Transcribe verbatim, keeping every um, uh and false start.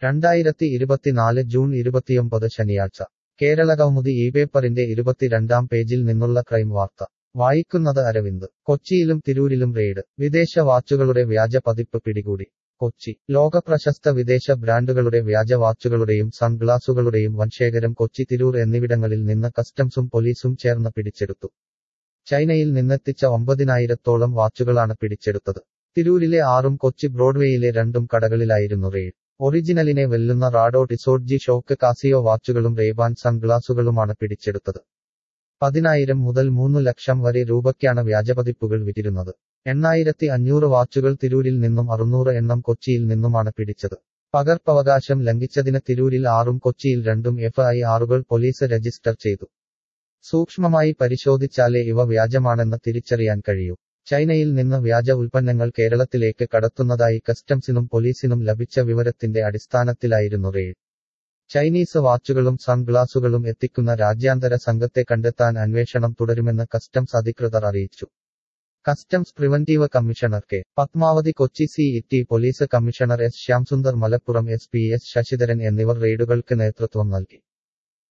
രണ്ടായിരത്തി ഇരുപത്തിനാല് ജൂൺ ഇരുപത്തിയൊമ്പത് ശനിയാഴ്ച കേരളകൗമുദി ഈ പേപ്പറിന്റെ ഇരുപത്തിരണ്ടാം പേജിൽ നിന്നുള്ള ക്രൈം വാർത്ത വായിക്കുന്നത് അരവിന്ദ്. കൊച്ചിയിലും തിരൂരിലും റെയ്ഡ്. വിദേശ വാച്ചുകളുടെ വ്യാജ പതിപ്പ് പിടികൂടി. കൊച്ചി. ലോകപ്രശസ്ത വിദേശ ബ്രാൻഡുകളുടെ വ്യാജ വാച്ചുകളുടെയും സൺഗ്ലാസുകളുടെയും വൻശേഖരം കൊച്ചി, തിരൂർ എന്നിവിടങ്ങളിൽ നിന്ന് കസ്റ്റംസും പോലീസും ചേർന്ന് പിടിച്ചെടുത്തു. ചൈനയിൽ നിന്നെത്തിച്ച ഒമ്പതിനായിരത്തോളം വാച്ചുകളാണ് പിടിച്ചെടുത്തത്. തിരൂരിലെ ആറും കൊച്ചി ബ്രോഡ്വേയിലെ രണ്ടും കടകളിലായിരുന്നു റെയ്ഡ്. ഒറിജിനലിനെ വെല്ലുന്ന Rado, Tissot, G Shock, Casio വാച്ചുകളും റേബാൻ സൺഗ്ലാസുകളുമാണ് പിടിച്ചെടുത്തത്. പതിനായിരം മുതൽ മൂന്നു ലക്ഷം വരെ രൂപയ്ക്കാണ് വ്യാജപതിപ്പുകൾ വിറ്റിരുന്നത്. എണ്ണായിരത്തി അഞ്ഞൂറ് വാച്ചുകൾ തിരൂരിൽ നിന്നും അറുന്നൂറ് എണ്ണം കൊച്ചിയിൽ നിന്നുമാണ് പിടിച്ചത്. പകർപ്പവകാശം ലംഘിച്ചതിന് തിരൂരിൽ ആറും കൊച്ചിയിൽ രണ്ടും എഫ് ഐ ആറുകൾ പോലീസ് രജിസ്റ്റർ ചെയ്തു. സൂക്ഷ്മമായി പരിശോധിച്ചാലേ ഇവ വ്യാജമാണെന്ന് തിരിച്ചറിയാൻ കഴിയൂ. ചൈനയിൽ നിന്ന് വ്യാജ ഉൽപ്പന്നങ്ങൾ കേരളത്തിലേക്ക് കടത്തുന്നതായി കസ്റ്റംസിനും പോലീസിനും ലഭിച്ച വിവരത്തിന്റെ അടിസ്ഥാനത്തിലായിരുന്നു റെയ്ഡ്. ചൈനീസ് വാച്ചുകളും സൺഗ്ലാസുകളും എത്തിക്കുന്ന രാജ്യാന്തര സംഘത്തെ കണ്ടെത്താൻ അന്വേഷണം തുടരുമെന്ന് കസ്റ്റംസ് അധികൃതർ അറിയിച്ചു. Customs preventive commissioner K Padmavathi, Kochi C E T police commissioner S Shyamsundar, Malappuram S P S Sasidharan എന്നിവർ റെയ്ഡുകൾക്ക് നേതൃത്വം നൽകി.